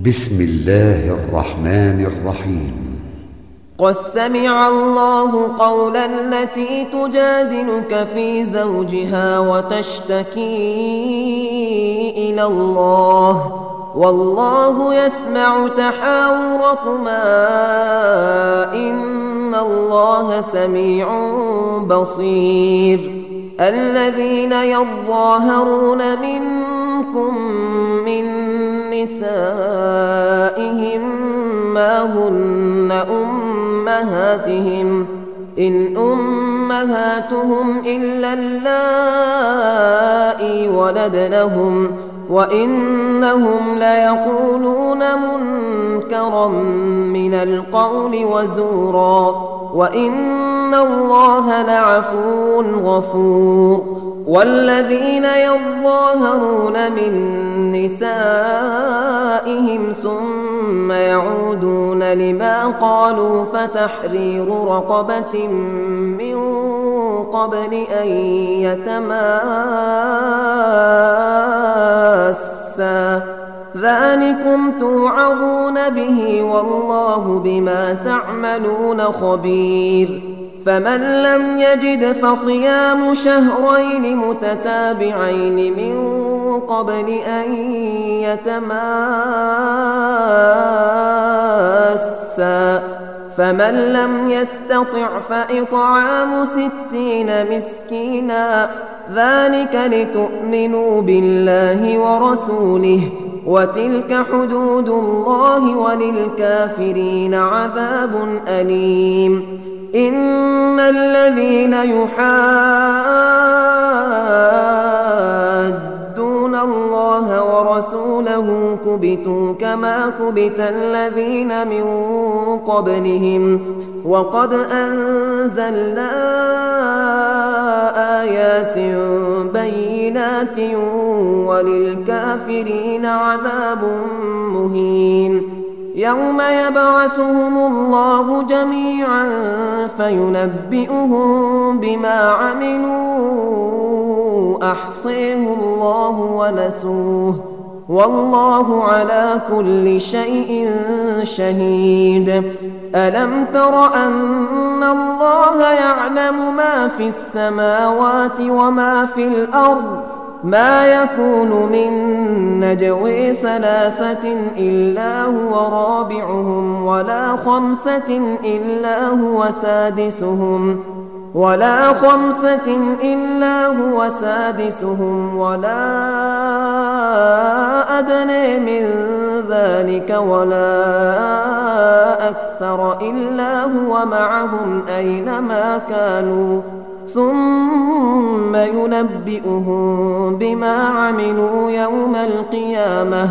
بسم الله الرحمن الرحيم. قد سمع الله قول التي تجادلك في زوجها وتشتكي إلى الله والله يسمع تحاوركما إن الله سميع بصير. الذين يظاهرون منكم من نسائهم ما هن أمهاتهم إن أمهاتهم إلا اللائي ولدنهم وإنهم ليقولون منكرا من القول وزورا وإن الله لعفو غفور. والذين يظاهرون من نسائهم ثم يعودون لما قالوا فتحرير رقبة من قبل أن يتماسا ذلكم توعظون به والله بما تعملون خبير. فمن لم يجد فصيام شهرين متتابعين من قبل أن يتماسا فمن لم يستطع فإطعام 60 مسكينا ذلك لتؤمنوا بالله ورسوله وتلك حدود الله وللكافرين عذاب أليم. إن الذين يحادون الله ورسوله كبتوا كما كبت الذين من قبلهم وقد أنزلنا آيات بينات وللكافرين عذاب مهين. يوم يبعثهم الله جميعا فينبئهم بما عملوا أحصيه الله ونسوه والله على كل شيء شهيد. ألم تر أن الله يعلم ما في السماوات وما في الأرض ما يكون من نجوى 3 إلا هو رابعهم ولا 5 إلا هو سادسهم ولا أدنى من ذلك ولا أكثر إلا هو معهم أينما كانوا ثم ينبئهم بما عملوا يوم القيامة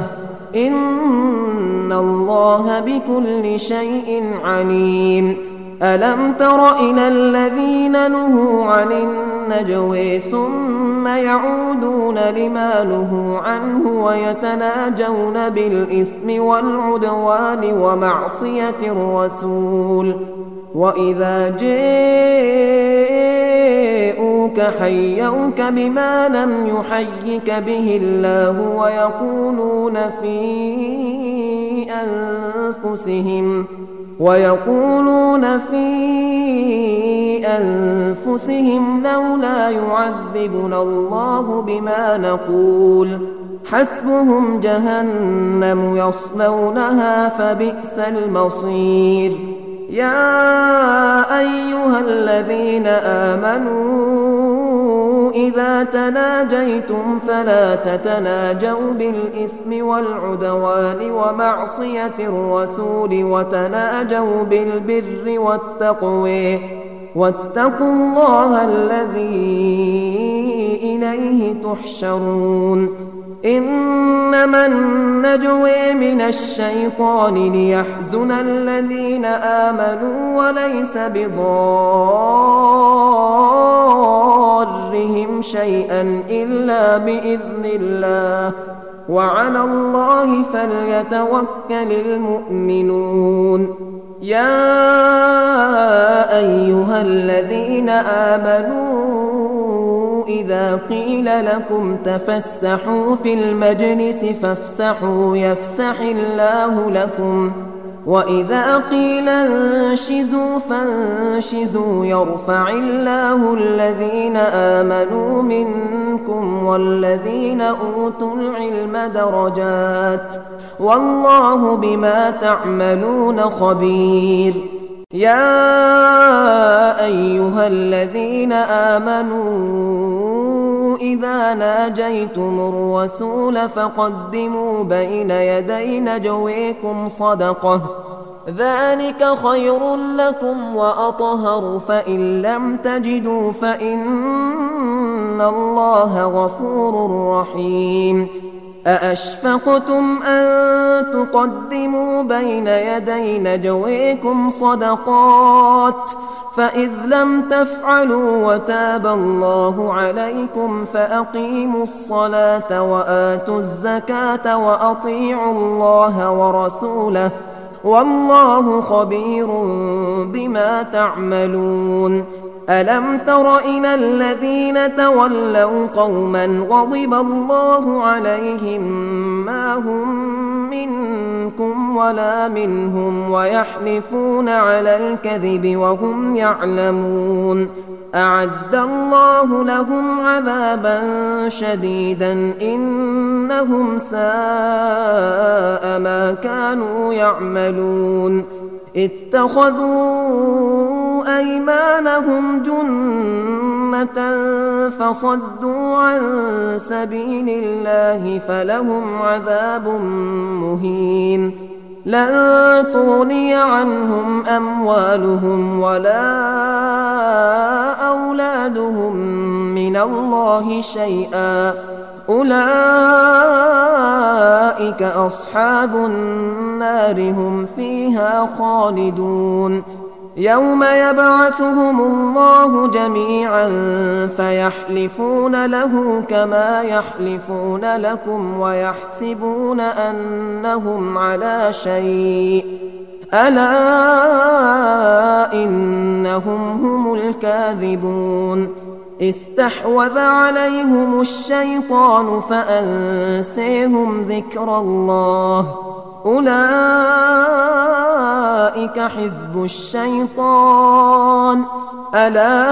إن الله بكل شيء عليم. ألم تر إلى الذين نهوا عن النجوى ثم يعودون لما نهوا عنه ويتناجون بالإثم والعدوان ومعصية الرسول وإذا جاءوك حيوك بما لم يحيك به الله ويقولون في أنفسهم لولا يعذبنا الله بما نقول حسبهم جهنم يصلونها فبئس المصير. يا أيها الذين آمنوا إذا تناجيتم فلا تتناجوا بالإثم والعدوان ومعصية الرسول وتناجوا بالبر والتقوى واتقوا الله الذي إليه تحشرون. إنما النجوى من الشيطان ليحزن الذين آمنوا وليس بضارهم شيئا إلا بإذن الله وعلى الله فليتوكل المؤمنون. يا أيها الذين آمنوا إذا قيل لكم تفسحوا في المجلس فافسحوا يفسح الله لكم وإذا قيل انشزوا فانشزوا يرفع الله الذين آمنوا منكم والذين أوتوا العلم درجات والله بما تعملون خبير. يا أيها الذين آمنوا إذا ناجيتم الرسول فقدموا بين يدي نجويكم صدقة ذلك خير لكم وأطهر فإن لم تجدوا فإن الله غفور رحيم. أأشفقتم أن تقدموا بين يدي نجويكم صدقات فإذ لم تفعلوا وتاب الله عليكم فأقيموا الصلاة وآتوا الزكاة وأطيعوا الله ورسوله والله خبير بما تعملون. ألم تر إلى الذين تولوا قوما غضب الله عليهم ما هم منكم ولا منهم ويحلفون على الكذب وهم يعلمون أعد الله لهم عذابا شديدا إنهم ساء ما كانوا يعملون. اتخذوا أيمانهم جنة فصدوا عن سبيل الله فلهم عذاب مهين. لن تغني عنهم أموالهم ولا أولادهم من الله شيئا أولئك أصحاب النار هم فيها خالدون. يوم يبعثهم الله جميعا فيحلفون له كما يحلفون لكم ويحسبون أنهم على شيء ألا إنهم هم الكاذبون. استحوذ عليهم الشيطان فأنسيهم ذكر الله أولئك حزب الشيطان ألا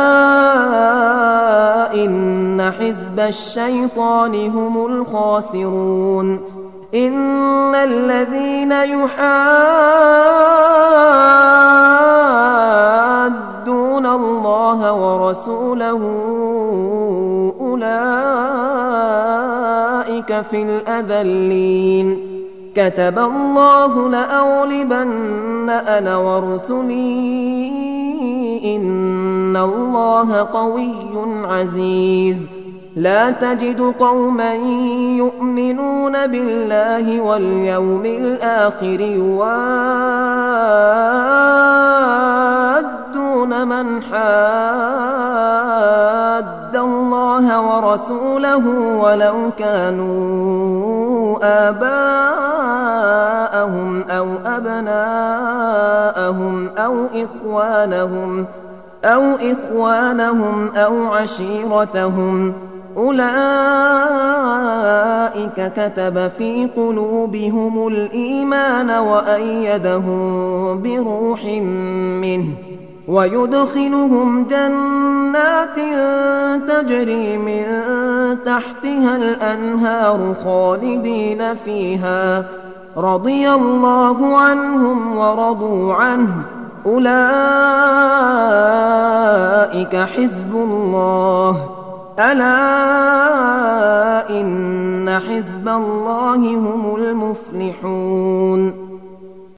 إن حزب الشيطان هم الخاسرون. إن الذين يحادون الله ورسوله أولئك في الأذلين. كتب الله لأغلبن أنا ورسلي إن الله قوي عزيز. لا تجد قوما يؤمنون بالله واليوم الآخر يوادون من حاد الله ورسوله ولو كانوا آباءهم أو أبناءهم أو إخوانهم أو عشيرتهم أولئك كتب في قلوبهم الإيمان وأيدهم بروح منه ويدخلهم جنات تجري من تحتها الأنهار خالدين فيها رضي الله عنهم ورضوا عنه أولئك حزب الله ألا إن حزب الله هم المفلحون.